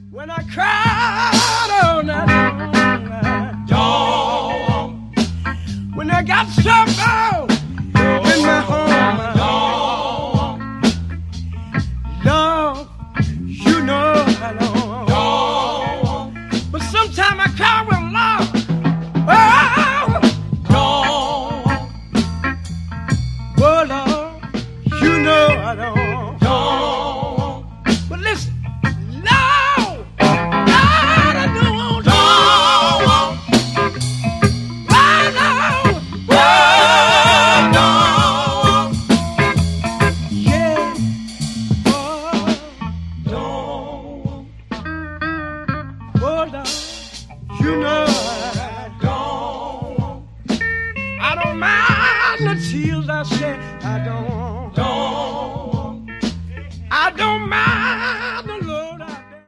When I cried all night long, when I got trouble in my home, Lord, you know I don't. But sometimes I cry with Lord, oh Lord, you know I don't. But listen, Lord, Lord, I don't. Yeah, oh Lord, you know I don't mind the tears I shed. I don't.